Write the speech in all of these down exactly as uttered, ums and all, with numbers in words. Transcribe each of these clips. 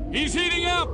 He's heating up.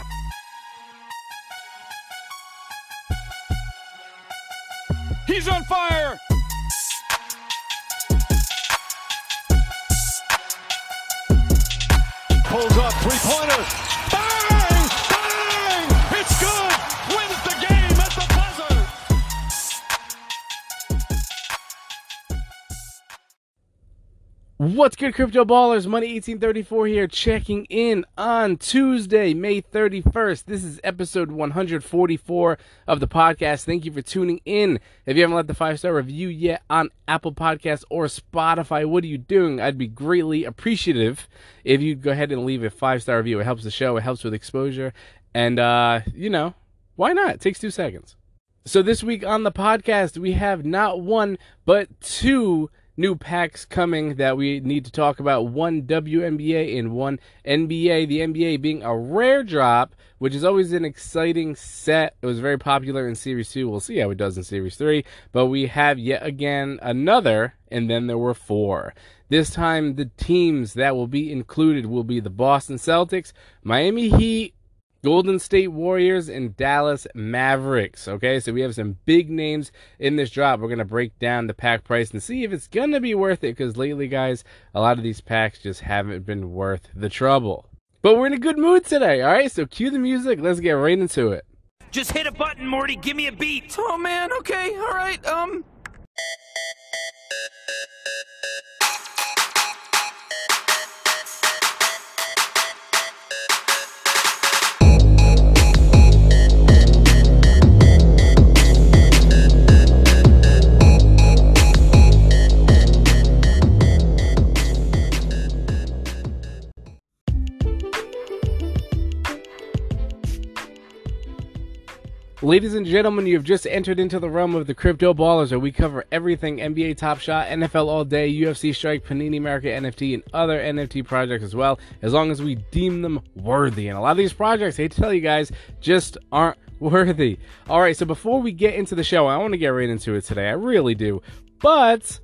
He's on fire. Pulls up three-pointer. Bang! Bang! It's good. Wins the game at the buzzer. What's good, crypto ballers? Money eighteen thirty-four here, checking in on Tuesday, May thirty-first. This is episode one forty-four of the podcast. Thank you for tuning in. If you haven't left the five-star review yet on Apple Podcasts or Spotify, what are you doing? I'd be greatly appreciative if you'd go ahead and leave a five-star review. It helps the show. It helps with exposure. And, uh, you know, why not? It takes two seconds. So this week on the podcast, we have not one, but two new packs coming that we need to talk about. One W N B A and one N B A. The N B A being a rare drop, which is always an exciting set. It was very popular in Series two. We'll see how it does in Series three. But we have yet again another, and then there were four. This time, the teams that will be included will be the Boston Celtics, Miami Heat, Golden State Warriors, and Dallas Mavericks. Okay, so we have some big names in this drop. We're going to break down the pack price and see if it's going to be worth it, because lately, guys, a lot of these packs just haven't been worth the trouble. But we're in a good mood today, all right? So cue the music. Let's get right into it. Just hit a button, Morty. Give me a beat. Oh, man. Okay. All right. Um... Ladies and gentlemen, you have just entered into the realm of the Crypto Ballers, where we cover everything N B A Top Shot, N F L All Day, U F C Strike, Panini America N F T, and other N F T projects as well, as long as we deem them worthy. And a lot of these projects, I hate to tell you guys, just aren't worthy. All right, so before we get into the show, I want to get right into it today. I really do. But,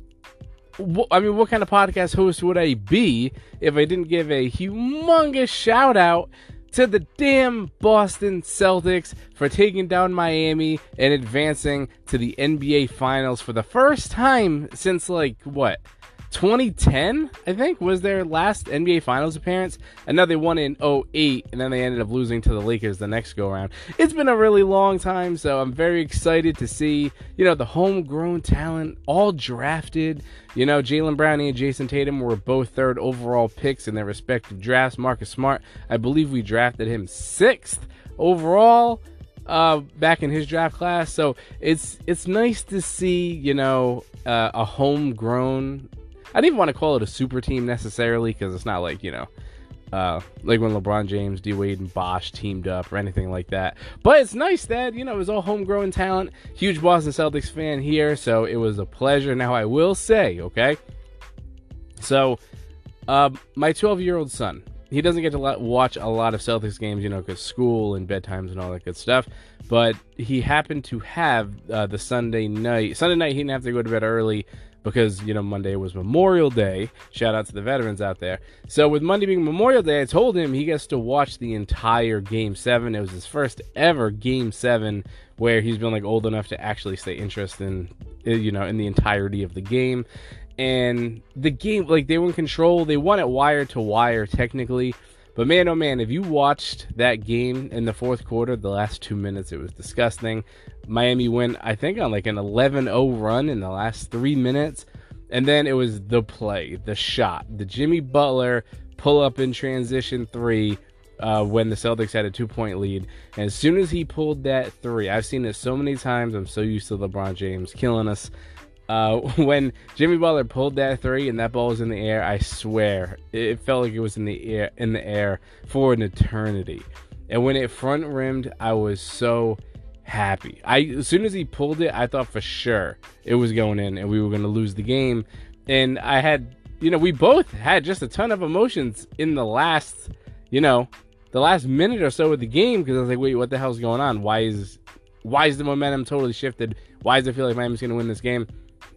I mean, what kind of podcast host would I be if I didn't give a humongous shout out to the damn Boston Celtics for taking down Miami and advancing to the N B A Finals for the first time since, like, what, twenty ten, I think, was their last N B A Finals appearance. And now they won in oh eight, and then they ended up losing to the Lakers the next go-around. It's been a really long time, so I'm very excited to see, you know, the homegrown talent all drafted. You know, Jaylen Brown and Jason Tatum were both third overall picks in their respective drafts. Marcus Smart, I believe we drafted him sixth overall uh, back in his draft class. So it's it's nice to see, you know, uh, a homegrown, I didn't even want to call it a super team necessarily, because it's not like, you know, uh, like when LeBron James, D Wade, and Bosh teamed up or anything like that. But it's nice that, you know, it was all homegrown talent. Huge Boston Celtics fan here, so it was a pleasure. Now, I will say, okay, so uh, my twelve-year-old son, he doesn't get to watch a lot of Celtics games, you know, because school and bedtimes and all that good stuff. But he happened to have uh, the Sunday night. Sunday night, he didn't have to go to bed early, because, you know, Monday was Memorial Day. Shout out to the veterans out there. So with Monday being Memorial Day, I told him he gets to watch the entire Game seven. It was his first ever Game seven where he's been, like, old enough to actually stay interested in, you know, in the entirety of the game. And the game, like, they were in control. They won it wire to wire, technically. But man, oh man, if you watched that game in the fourth quarter, the last two minutes, it was disgusting. Miami went, I think, on like an eleven oh run in the last three minutes. And then it was the play, the shot, the Jimmy Butler pull-up in transition three uh, when the Celtics had a two-point lead. And as soon as he pulled that three, I've seen it so many times. I'm so used to LeBron James killing us. Uh, when Jimmy Butler pulled that three and that ball was in the air, I swear it felt like it was in the air in the air for an eternity. And when it front rimmed, I was so happy. I as soon as he pulled it, I thought for sure it was going in and we were going to lose the game. And I had, you know, we both had just a ton of emotions in the last, you know, the last minute or so of the game, because I was like, wait, what the hell's going on? Why is why is the momentum totally shifted? Why does it feel like Miami's going to win this game?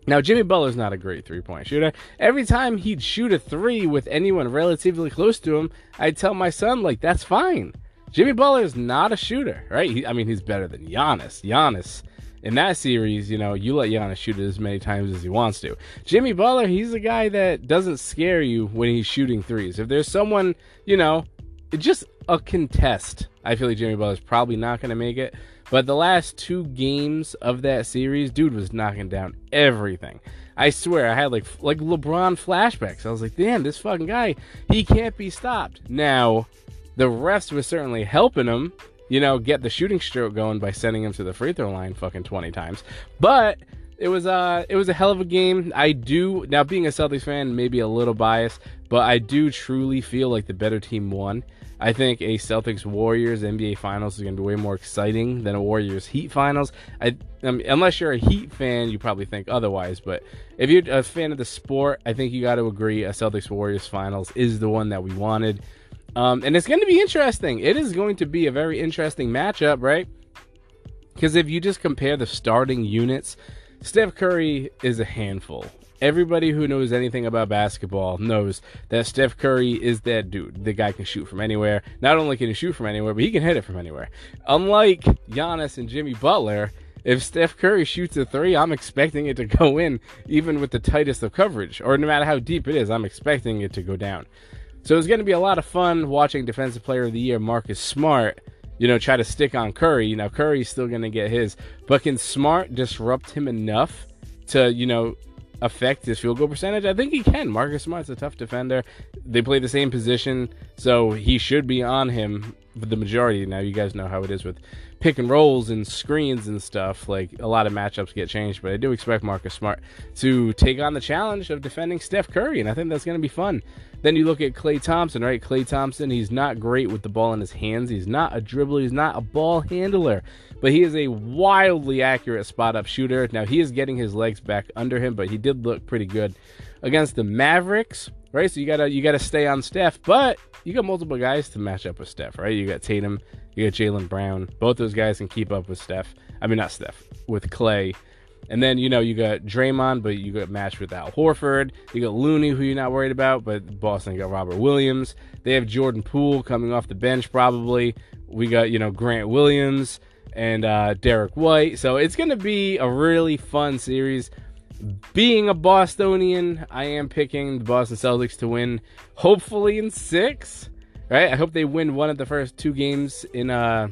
Now, Jimmy Butler's not a great three-point shooter. Every time he'd shoot a three with anyone relatively close to him, I'd tell my son, like, that's fine. Jimmy Butler is not a shooter, right? He, I mean, he's better than Giannis. Giannis, in that series, you know, you let Giannis shoot it as many times as he wants to. Jimmy Butler, he's a guy that doesn't scare you when he's shooting threes. If there's someone, you know, just a contest, I feel like Jimmy Butler's probably not going to make it. But the last two games of that series, dude was knocking down everything. I swear, I had like like LeBron flashbacks. I was like, damn, this fucking guy, he can't be stopped. Now, the refs were certainly helping him, you know, get the shooting stroke going by sending him to the free throw line fucking twenty times. But it was uh it was a hell of a game. I do, now being a Celtics fan, maybe a little biased, but I do truly feel like the better team won. I think a Celtics-Warriors N B A Finals is going to be way more exciting than a Warriors-Heat Finals. I, I mean, unless you're a Heat fan, you probably think otherwise. But if you're a fan of the sport, I think you got to agree a Celtics-Warriors Finals is the one that we wanted. Um, and it's going to be interesting. It is going to be a very interesting matchup, right? Because if you just compare the starting units, Steph Curry is a handful. Everybody who knows anything about basketball knows that Steph Curry is that dude. The guy can shoot from anywhere. Not only can he shoot from anywhere, but he can hit it from anywhere. Unlike Giannis and Jimmy Butler, if Steph Curry shoots a three, I'm expecting it to go in even with the tightest of coverage. Or no matter how deep it is, I'm expecting it to go down. So it's going to be a lot of fun watching Defensive Player of the Year Marcus Smart, you know, try to stick on Curry. Now, Curry's still going to get his. But can Smart disrupt him enough to, you know, affect his field goal percentage? I think he can. Marcus Smart's a tough defender. They play the same position, so he should be on him for the majority. Now, you guys know how it is with pick and rolls and screens and stuff. Like, a lot of matchups get changed, but I do expect Marcus Smart to take on the challenge of defending Steph Curry, and I think that's going to be fun. Then you look at Klay Thompson, right? Klay Thompson, he's not great with the ball in his hands. He's not a dribbler. He's not a ball handler. But he is a wildly accurate spot-up shooter. Now, he is getting his legs back under him, but he did look pretty good against the Mavericks, right? So you gotta you gotta stay on Steph, but you got multiple guys to match up with Steph, right? You got Tatum, you got Jaylen Brown. Both those guys can keep up with Steph. I mean, not Steph, with Klay. And then, you know, you got Draymond, but you got matched with Al Horford. You got Looney, who you're not worried about, but Boston got Robert Williams. They have Jordan Poole coming off the bench, probably. We got, you know, Grant Williams and uh, Derek White. So it's going to be a really fun series. Being a Bostonian, I am picking the Boston Celtics to win, hopefully in six, right? I hope they win one of the first two games in uh,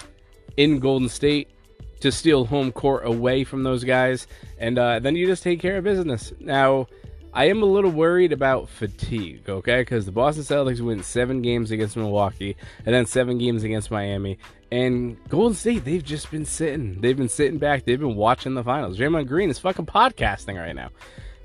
in Golden State to steal home court away from those guys, and uh, then you just take care of business. Now, I am a little worried about fatigue, okay? Because the Boston Celtics win seven games against Milwaukee, and then seven games against Miami. And Golden State, they've just been sitting. They've been sitting back. They've been watching the finals. Draymond Green is fucking podcasting right now.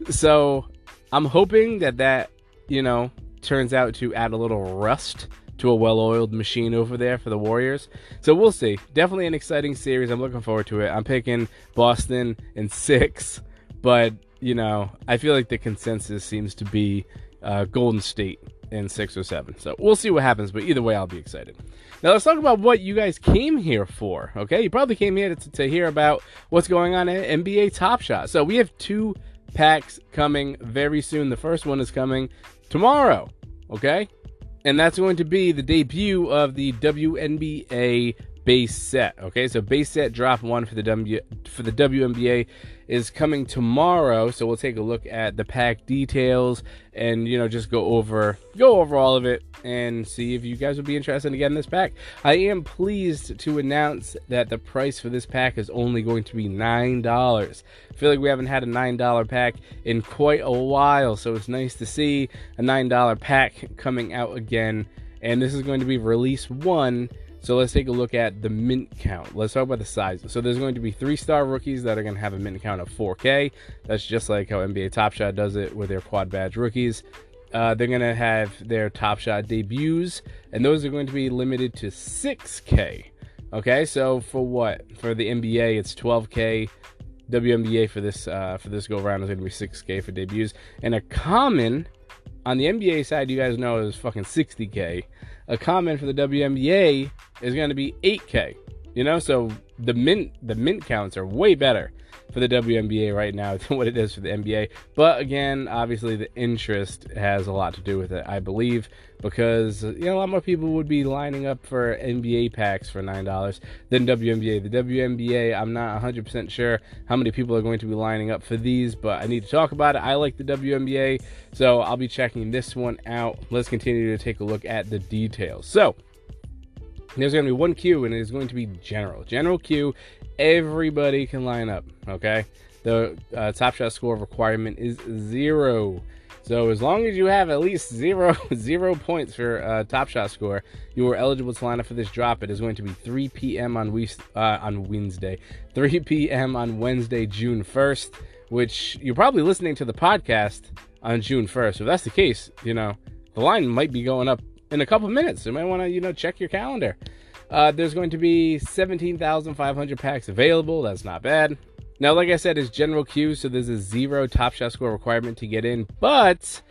So I'm hoping that that, you know, turns out to add a little rust to a well-oiled machine over there for the Warriors. So we'll see. Definitely an exciting series. I'm looking forward to it. I'm picking Boston in six, but, you know, I feel like the consensus seems to be uh, Golden State in six or seven. So we'll see what happens, but either way, I'll be excited. Now, let's talk about what you guys came here for, okay? You probably came here to, to hear about what's going on at N B A Top Shot. So we have two packs coming very soon. The first one is coming tomorrow, okay? And that's going to be the debut of the W N B A base set. Okay, so base set drop one for the W for the W N B A is coming tomorrow. So we'll take a look at the pack details and, you know, just go over go over all of it and see if you guys would be interested in getting this pack. I am pleased to announce that the price for this pack is only going to be nine dollars. I feel like we haven't had a nine dollar pack in quite a while, so it's nice to see a nine dollar pack coming out again. And this is going to be release one. So let's take a look at the mint count. Let's talk about the size. So there's going to be three-star rookies that are going to have a mint count of four K. That's just like how N B A Top Shot does it with their quad badge rookies. Uh, they're going to have their Top Shot debuts, and those are going to be limited to six K. Okay, so for what? For the N B A, it's twelve K. W N B A for this uh, for this go-around is going to be six K for debuts. And a common, on the N B A side, you guys know is fucking sixty K. A common for the W N B A is going to be eight K. You know, so the mint the mint counts are way better for the W N B A right now than what it is for the N B A. But again, obviously the interest has a lot to do with it, I believe, because you know a lot more people would be lining up for N B A packs for nine dollars than W N B A. The W N B A, I'm not one hundred percent sure how many people are going to be lining up for these, but I need to talk about it. I like the W N B A, so I'll be checking this one out. Let's continue to take a look at the details. So there's going to be one queue, and it is going to be general. General queue, everybody can line up, okay? The uh, Top Shot score requirement is zero. So as long as you have at least zero, zero points for uh, Top Shot score, you are eligible to line up for this drop. It is going to be three p.m. on, we- uh, on Wednesday. three p.m. on Wednesday, June first, which you're probably listening to the podcast on June first. If that's the case, you know, the line might be going up in a couple minutes. You might want to, you know, check your calendar. Uh, there's going to be seventeen thousand five hundred packs available. That's not bad. Now, like I said, it's general queue, so there's a zero Top Shot score requirement to get in, but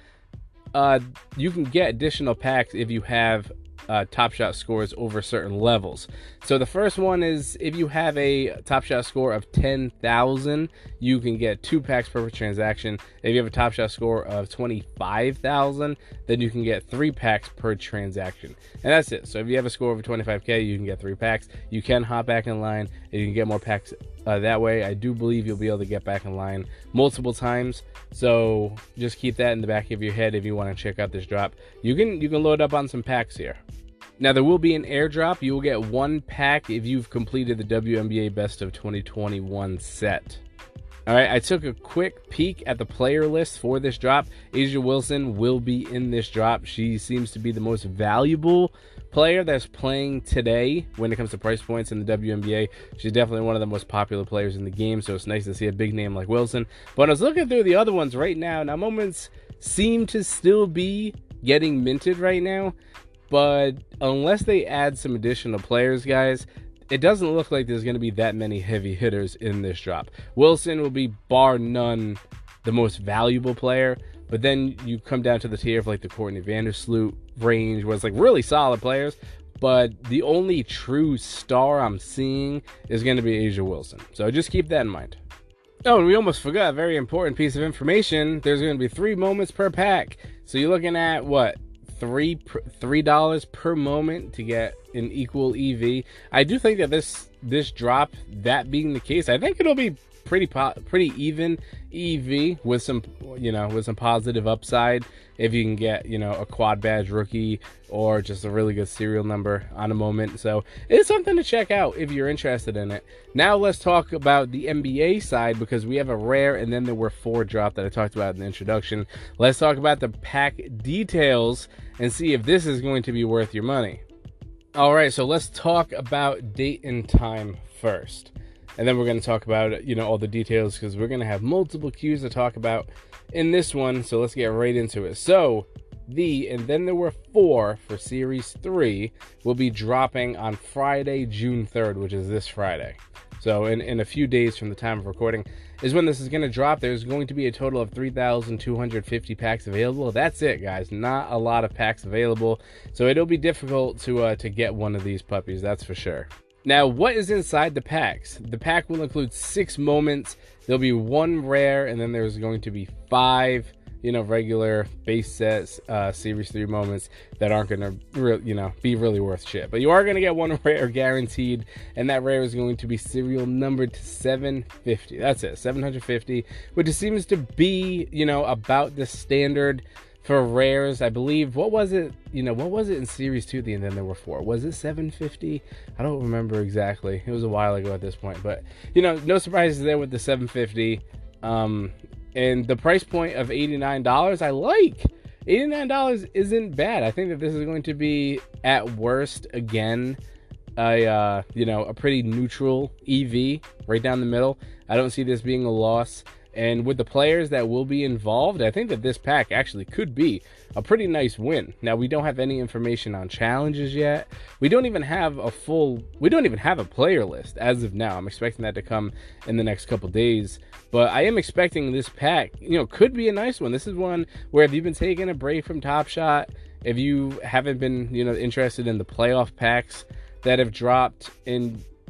uh, you can get additional packs if you have uh, Top Shot scores over certain levels. So the first one is if you have a Top Shot score of ten thousand, you can get two packs per transaction. If you have a Top Shot score of twenty-five thousand, then you can get three packs per transaction. And that's it. So if you have a score over twenty-five K, you can get three packs. You can hop back in line and you can get more packs uh, that way. I do believe you'll be able to get back in line multiple times. So just keep that in the back of your head if you want to check out this drop. You can you can load up on some packs here. Now, there will be an airdrop. You will get one pack if you've completed the W N B A Best of twenty twenty-one set. All right, I took a quick peek at the player list for this drop. A'ja Wilson will be in this drop. She seems to be the most valuable player that's playing today when it comes to price points in the W N B A. She's definitely one of the most popular players in the game, so it's nice to see a big name like Wilson. But I was looking through the other ones right now. Now, Moments seem to still be getting minted right now, but unless they add some additional players, guys, it doesn't look like there's going to be that many heavy hitters in this drop. Wilson will be bar none the most valuable player, but then you come down to the tier of like the Courtney Vandersloot range, where it's like really solid players, but the only true star I'm seeing is going to be A'ja Wilson. So just keep that in mind. Oh, and we almost forgot a very important piece of information. There's going to be three moments per pack. So you're looking at what? Three three dollars per moment to get an equal E V. I do think that this this drop, that being the case, I think it'll be pretty po- pretty even E V with some you know with some positive upside if you can get you know a quad badge rookie or just a really good serial number on a moment. So it's something to check out if you're interested in it. Now let's talk about the N B A side, because we have a rare and then there were four drop that I talked about in the introduction. Let's talk about the pack details and see if this is going to be worth your money. All right, so let's talk about date and time first. And then we're going to talk about, you know, all the details, because we're going to have multiple cues to talk about in this one. So let's get right into it. So the, and then there were four for Series three will be dropping on Friday, June third, which is this Friday. So in, in a few days from the time of recording is when this is going to drop. There's going to be a total of three thousand two hundred fifty packs available. That's it, guys. Not a lot of packs available. So it'll be difficult to uh, to get one of these puppies, that's for sure. Now, what is inside the packs? The pack will include six moments. There'll be one rare, and then there's going to be five, you know, regular base sets, uh, Series three moments that aren't going to, re- you know, be really worth shit. But you are going to get one rare guaranteed, and that rare is going to be serial numbered to seven fifty. That's it, seven hundred fifty, which seems to be, you know, about the standard for rares. I believe, what was it, you know, what was it in Series two, and then there were four? Was it seven fifty? I don't remember exactly. It was a while ago at this point, but, you know, no surprises there with the seven fifty. Um, and the price point of eighty-nine dollars, I like. eighty-nine dollars isn't bad. I think that this is going to be, at worst, again, a, uh, you know, a pretty neutral E V right down the middle. I don't see this being a loss. And with the players that will be involved, I think that this pack actually could be a pretty nice win. Now, we don't have any information on challenges yet. We don't even have a full, we don't even have a player list as of now. I'm expecting that to come in the next couple days. But I am expecting this pack, you know, could be a nice one. This is one where if you've been taking a break from Top Shot, if you haven't been, you know, interested in the playoff packs that have dropped in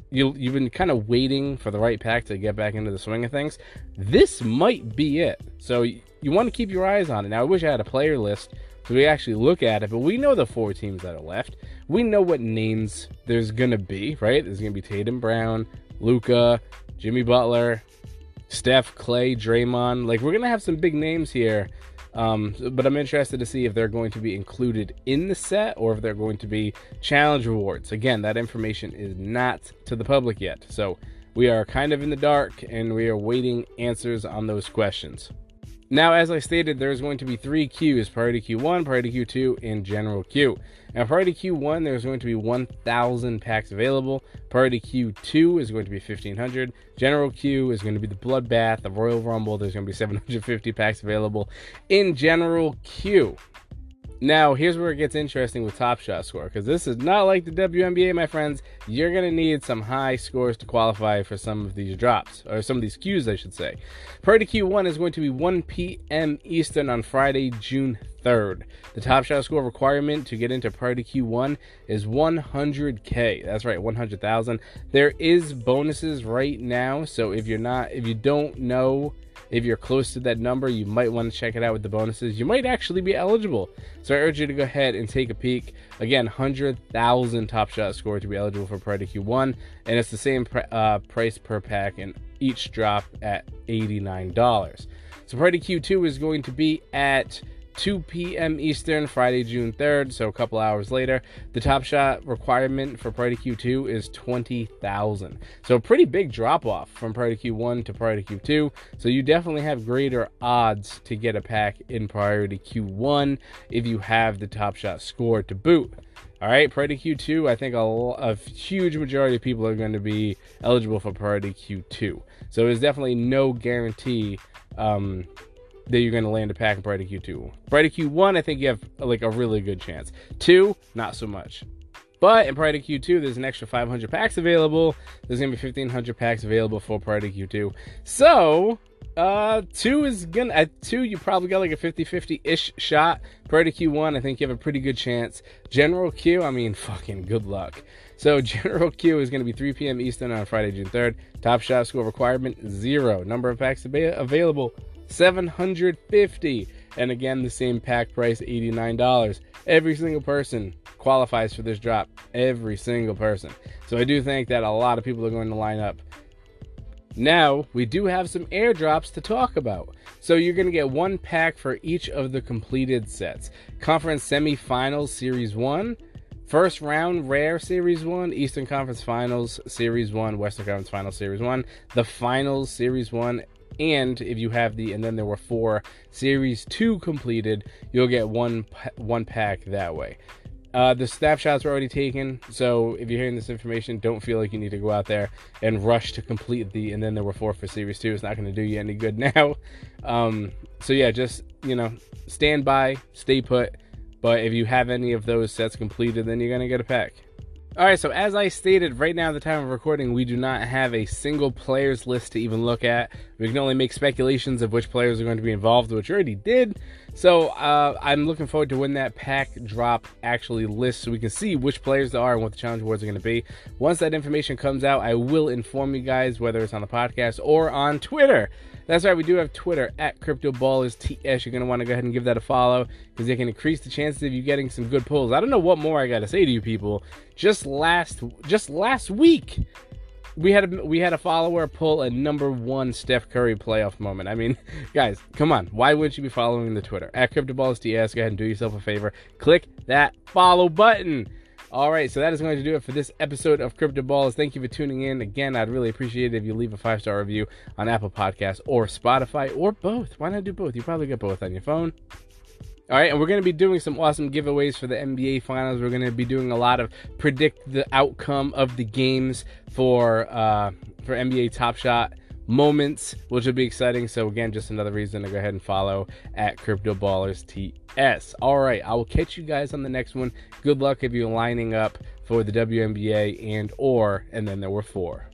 you, you've been kind of waiting for the right pack to get back into the swing of things, this might be it. So you, you want to keep your eyes on it. Now, I wish I had a player list so we actually look at it, but we know the four teams that are left. We know what names there's going to be, right? There's going to be Tatum, Brown, Luka, Jimmy Butler, Steph, Clay, Draymond. Like, we're going to have some big names here. Um, but I'm interested to see if they're going to be included in the set or if they're going to be challenge rewards. Again, that information is not to the public yet. So we are kind of in the dark and we are waiting answers on those questions. Now, as I stated, there's going to be three queues: Priority Q one, Priority Q two, and General Queue. Now, Priority Q one, there's going to be one thousand packs available. Priority Q two is going to be fifteen hundred. General Queue is going to be the Bloodbath, the Royal Rumble. There's going to be seven hundred fifty packs available in General Queue. Now, here's where it gets interesting with Top Shot Score, because this is not like the W N B A, my friends. You're going to need some high scores to qualify for some of these drops, or some of these queues, I should say. Priority Q one is going to be one p m Eastern on Friday, June third. The Top Shot Score requirement to get into Priority Q one is one hundred K. That's right, one hundred thousand. There is bonuses right now, so if you're not, if you don't know if you're close to that number, you might want to check it out with the bonuses. You might actually be eligible. So I urge you to go ahead and take a peek. Again, one hundred thousand Top Shot Score to be eligible for Priority Q one. And it's the same pr uh, price per pack in each drop at eighty-nine dollars. So Priority Q two is going to be at two p m Eastern, Friday, June third, so a couple hours later. The Top Shot requirement for Priority Q two is twenty thousand. So a pretty big drop-off from Priority Q one to Priority Q two. So you definitely have greater odds to get a pack in Priority Q one if you have the Top Shot Score to boot. All right, Priority Q two, I think a, a huge majority of people are going to be eligible for Priority Q two. So there's definitely no guarantee um, that you're going to land a pack in Priority Q two. Priority Q one, I think you have like a really good chance. Two, not so much. But in Priority Q two, there's an extra five hundred packs available. There's going to be fifteen hundred packs available for Priority Q two. So, uh, two is going to, at two, you probably got like a fifty fifty-ish shot. Priority Q one, I think you have a pretty good chance. General Q, I mean, fucking good luck. So General Q is going to be three p m Eastern on Friday, June third. Top Shot Score requirement, zero. Number of packs available, seven hundred fifty. And again, the same pack price, eighty-nine dollars. Every single person qualifies for this drop. Every single person. So I do think that a lot of people are going to line up. Now, we do have some airdrops to talk about. So you're going to get one pack for each of the completed sets. Conference Semifinals Series one. First round rare Series one, Eastern Conference Finals Series one, Western Conference Finals Series one, the Finals Series one, and if you have the, and then there were four Series two completed, you'll get one one pack that way. Uh, the snapshots were already taken, so if you're hearing this information, don't feel like you need to go out there and rush to complete the, and then there were four for Series two. It's not going to do you any good now. Um, so yeah, just, you know, stand by, stay put. But if you have any of those sets completed, then you're going to get a pack. Alright, so as I stated, right now at the time of recording, we do not have a single players list to even look at. We can only make speculations of which players are going to be involved, which we already did. So uh, I'm looking forward to when that pack drop actually lists so we can see which players there are and what the challenge awards are going to be. Once that information comes out, I will inform you guys, whether it's on the podcast or on Twitter. That's right, we do have Twitter at CryptoBallersTS. You're going to want to go ahead and give that a follow because it can increase the chances of you getting some good pulls. I don't know what more I got to say to you people. Just last just last week, we had a, we had a follower pull a number one Steph Curry playoff moment. I mean, guys, come on. Why wouldn't you be following the Twitter? At CryptoBallersTS, go ahead and do yourself a favor. Click that follow button. All right, so that is going to do it for this episode of Crypto Ballers. Thank you for tuning in. Again, I'd really appreciate it if you leave a five-star review on Apple Podcasts or Spotify or both. Why not do both? You probably get both on your phone. All right, and we're going to be doing some awesome giveaways for the N B A Finals. We're going to be doing a lot of predict the outcome of the games for uh, for N B A Top Shot moments, which will be exciting. So again, just another reason to go ahead and follow at CryptoBallersTS. All right, I will catch you guys on the next one. Good luck if you're lining up for the W N B A and or, and then there were four.